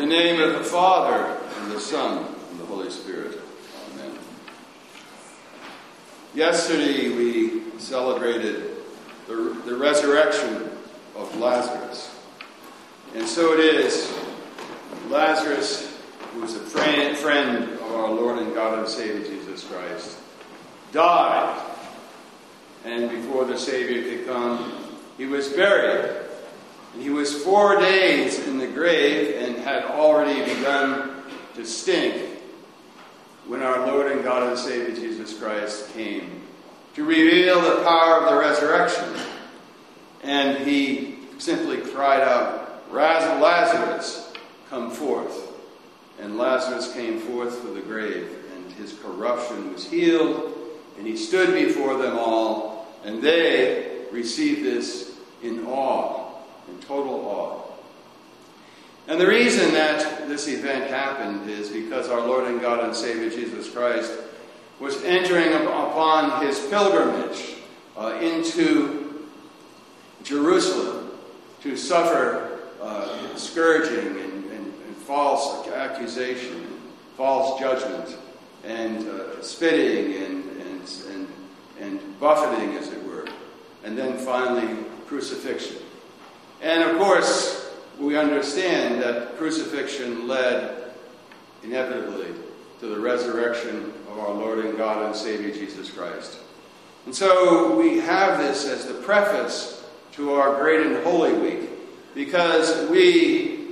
name of the Father, and the Son, and the Holy Spirit. Amen. Yesterday we celebrated the resurrection of Lazarus. And so it is, Lazarus, who was a friend of our Lord and God and Savior Jesus Christ, died. And before the Savior could come, he was buried. And he was 4 days in the grave and had already begun to stink when our Lord and God and Savior Jesus Christ came to reveal the power of the resurrection. And he simply cried out, "Lazarus, come forth." And Lazarus came forth from the grave, and his corruption was healed, and he stood before them all, and they received this in awe. In total awe. And the reason that this event happened is because our Lord and God and Savior Jesus Christ was entering upon his pilgrimage into Jerusalem to suffer scourging and false accusation, and false judgment, and spitting and buffeting, as it were, and then finally crucifixion. And of course, we understand that crucifixion led inevitably to the resurrection of our Lord and God and Savior Jesus Christ. And so we have this as the preface to our Great and Holy Week, because we,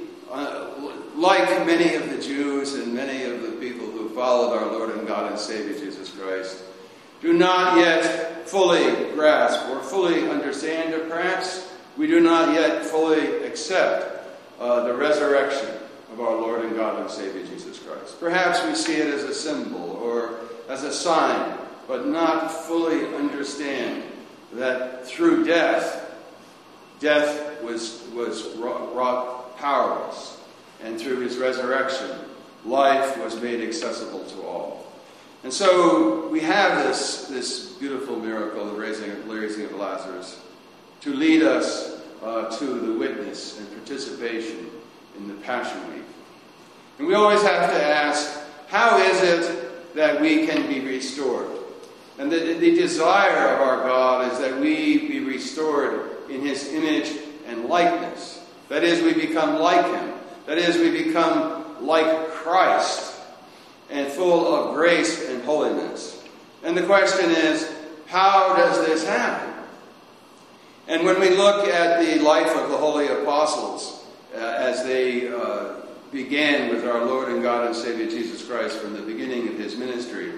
like many of the Jews and many of the people who followed our Lord and God and Savior Jesus Christ, do not yet fully grasp or fully understand, or perhaps we do not yet fully accept the resurrection of our Lord and God and Savior Jesus Christ. Perhaps we see it as a symbol or as a sign, but not fully understand that through death was wrought powerless, and through his resurrection, life was made accessible to all. And so we have this beautiful miracle, the raising of Lazarus, to lead us to the witness and participation in the Passion Week. And we always have to ask, how is it that we can be restored? And the desire of our God is that we be restored in his image and likeness. That is, we become like him. That is, we become like Christ and full of grace and holiness. And the question is, how does this happen? And when we look at the life of the holy apostles as they began with our Lord and God and Savior Jesus Christ from the beginning of his ministry,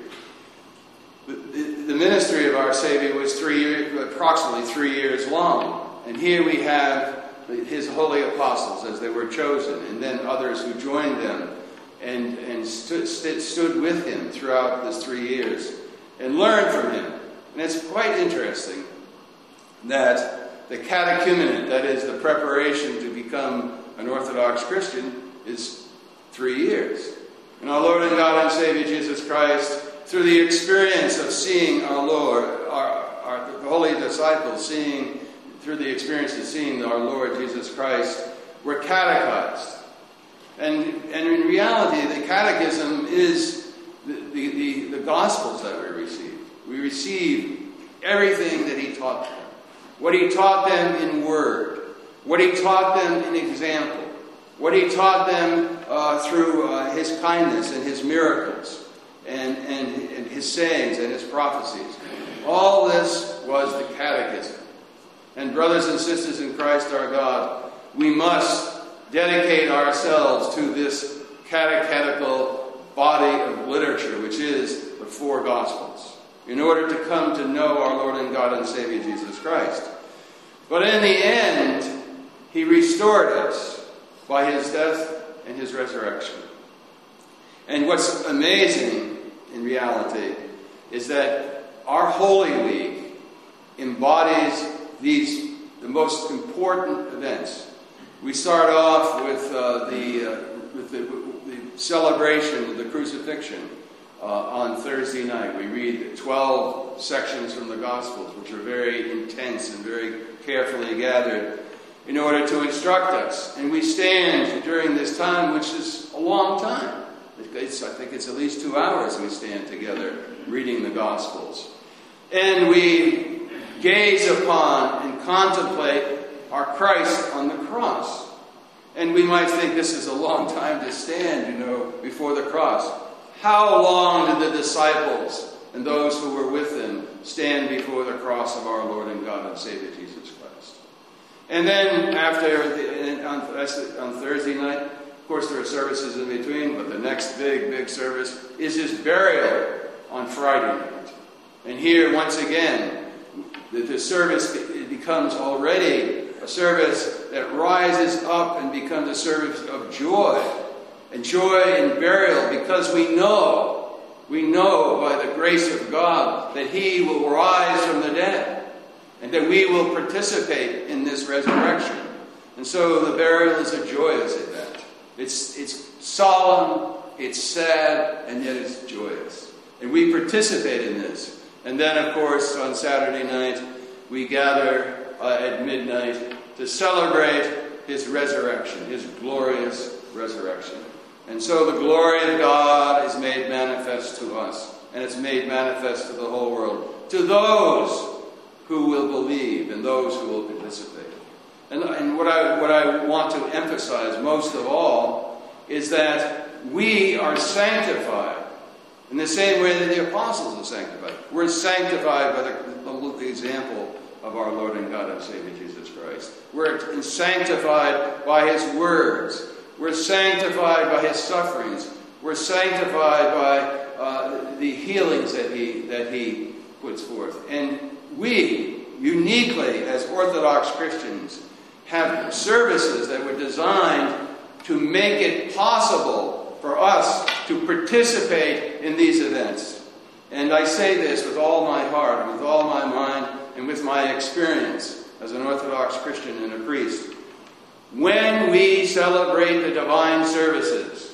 the ministry of our Savior was approximately 3 years long. And here we have his holy apostles as they were chosen, and then others who joined them and stood with him throughout this 3 years and learned from him. And it's quite interesting that the catechumenate, that is the preparation to become an Orthodox Christian, is 3 years. And our Lord and God and Savior Jesus Christ, through the experience of seeing our Lord, the holy disciples through the experience of seeing our Lord Jesus Christ, were catechized. And in reality, the catechism is the Gospels that we receive. We receive everything that he taught them. What he taught them in word. What he taught them in example. What he taught them through his kindness and his miracles. And his sayings and his prophecies. All this was the catechism. And brothers and sisters in Christ our God, we must dedicate ourselves to this catechetical body of literature, which is the four Gospels, in order to come to know our Lord and God and Savior Jesus Christ. But in the end, he restored us by his death and his resurrection. And what's amazing in reality is that our Holy Week embodies the most important events. We start off with the celebration of the crucifixion on Thursday night. We read 12 sections from the Gospels, which are very intense and very carefully gathered. in order to instruct us. And we stand during this time, which is a long time. I think it's at least 2 hours we stand together reading the Gospels. And we gaze upon and contemplate our Christ on the cross. And we might think this is a long time to stand, before the cross. How long did the disciples and those who were with them stand before the cross of our Lord and God and Savior Jesus Christ? And then on Thursday night, of course there are services in between, but the next big service is his burial on Friday night. And here, once again, the service becomes already a service that rises up and becomes a service of joy. And joy in burial, because we know by the grace of God that he will rise from the dead. And that we will participate in this resurrection. And so the burial is a joyous event. It's solemn, it's sad, and yet it's joyous. And we participate in this. And then, of course, on Saturday night, we gather at midnight to celebrate his resurrection, his glorious resurrection. And so the glory of God is made manifest to us, and it's made manifest to the whole world, to those who will believe and those who will participate. And what I want to emphasize most of all is that we are sanctified in the same way that the apostles are sanctified. We're sanctified by the example of our Lord and God and Savior Jesus Christ. We're sanctified by his words. We're sanctified by his sufferings. We're sanctified by the healings that he puts forth. And we, uniquely as Orthodox Christians, have services that were designed to make it possible for us to participate in these events. And I say this with all my heart, and with all my mind, and with my experience as an Orthodox Christian and a priest. When we celebrate the divine services,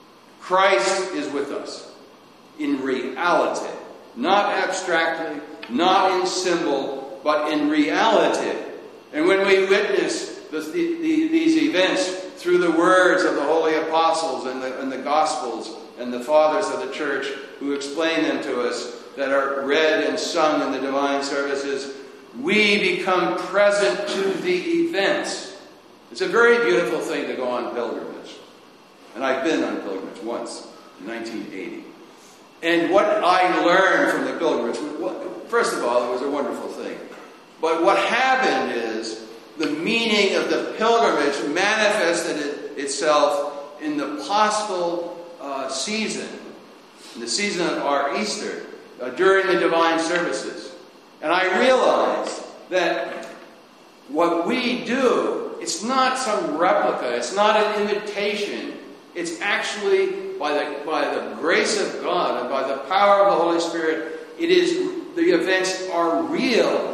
Christ is with us in reality, not abstractly, not in symbol, but in reality. And when we witness these events through the words of the holy apostles and the Gospels and the fathers of the church who explain them to us, that are read and sung in the divine services, we become present to the events. It's a very beautiful thing to go on pilgrimage. And I've been on pilgrimage once, in 1980. And what I learned from the pilgrimage, first of all, it was a wonderful thing. But what happened is the meaning of the pilgrimage manifested itself in the Paschal season, in the season of our Easter, during the divine services. And I realized that what we do, it's not some replica, it's not an imitation. It's actually by the grace of God and by the power of the Holy Spirit, the events are real.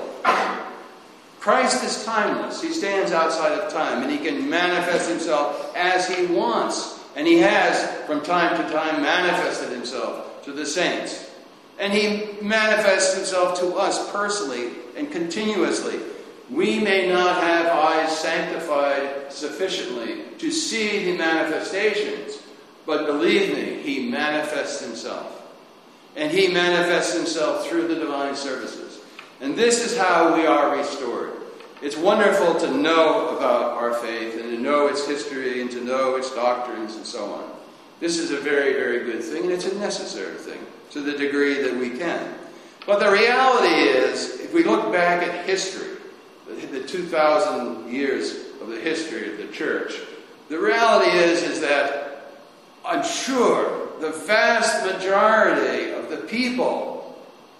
Christ is timeless. He stands outside of time, and he can manifest himself as he wants. And he has, from time to time, manifested himself to the saints. And he manifests himself to us personally and continuously. We may not have eyes sanctified sufficiently to see the manifestations, but believe me, he manifests himself. And he manifests himself through the divine services. And this is how we are restored. It's wonderful to know about our faith and to know its history and to know its doctrines and so on. This is a very, very good thing, and it's a necessary thing to the degree that we can. But the reality is, if we look back at history, the 2,000 years of the history of the church, the reality is that I'm sure the vast majority of the people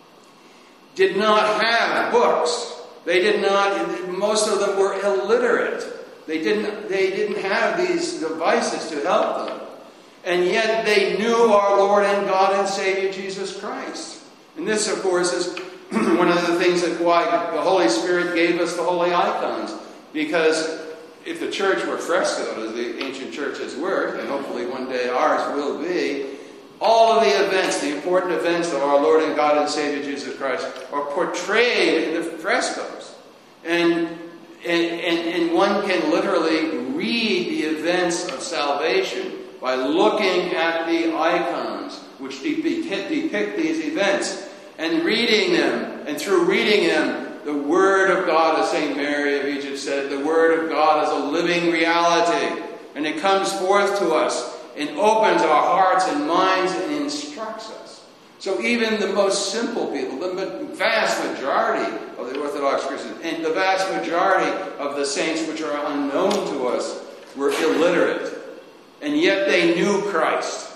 did not have books. They did not, most of them were illiterate. They didn't have these devices to help them. And yet they knew our Lord and God and Savior Jesus Christ. And this, of course, is one of the things that why the Holy Spirit gave us the holy icons. Because if the church were frescoed, as the ancient churches were, and hopefully one day ours will be, all of the events, the important events of our Lord and God and Savior Jesus Christ, are portrayed in the frescoes. And And one can literally read the events of salvation by looking at the icons which depict these events and reading them. And through reading them, the Word of God, as St. Mary of Egypt said, the Word of God is a living reality. And it comes forth to us and opens our hearts and minds and instructs us. So even the most simple people, the vast majority of the Orthodox Christians, and the vast majority of the saints which are unknown to us, were illiterate. And yet they knew Christ.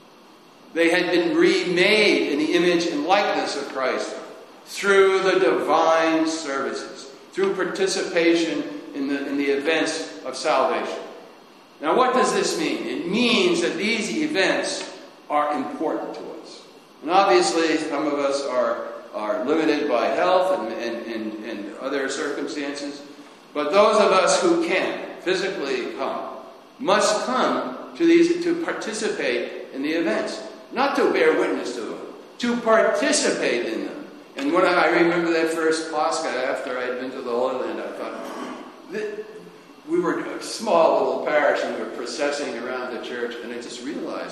They had been remade in the image and likeness of Christ through the divine services, through participation in the events of salvation. Now, what does this mean? It means that these events are important to us. And obviously, some of us are limited by health and other circumstances. But those of us who can physically come must come to participate in the events. Not to bear witness to them, to participate in them. And when I remember that first Pascha after I had been to the Holy Land, I thought, we were a small little parish and we were processing around the church, and I just realized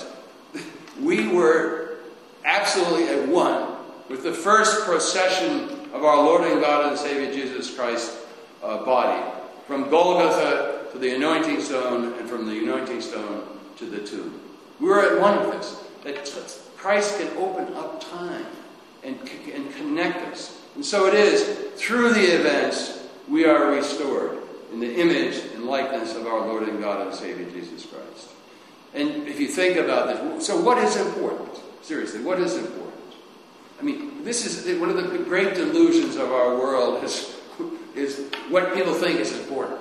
we were absolutely at one with the first procession of our Lord and God and Savior Jesus Christ body, from Golgotha to the anointing stone, and from the anointing stone to the tomb. We were at one with this. That Christ can open up time and connect us. And so it is, through the events, we are restored in the image and likeness of our Lord and God and Savior Jesus Christ. And if you think about this, so what is important? Seriously, what is important? I mean, this is one of the great delusions of our world is what people think is important.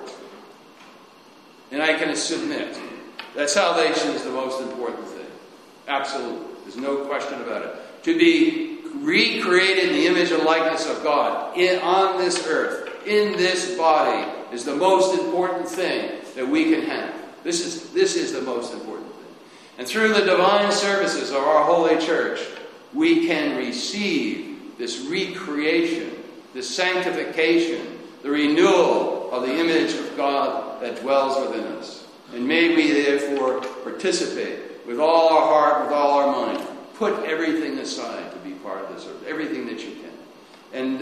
And I can submit that salvation is the most important thing. Absolutely. There's no question about it. To be recreated in the image and likeness of God on this earth, in this body, is the most important thing that we can have. This is the most important thing. And through the divine services of our Holy Church, we can receive this recreation, this sanctification, the renewal of the image of God that dwells within us. And may we therefore participate with all our heart, with all our mind. Put everything aside to be part of this earth, everything that you can. And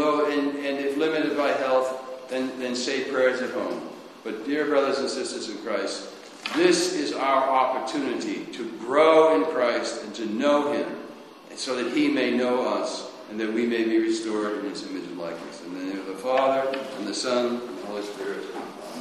if limited by health, then say prayers at home. But dear brothers and sisters in Christ, this is our opportunity to grow in Christ and to know Him, so that He may know us and that we may be restored in His image and likeness. In the name of the Father, and the Son, and the Holy Spirit.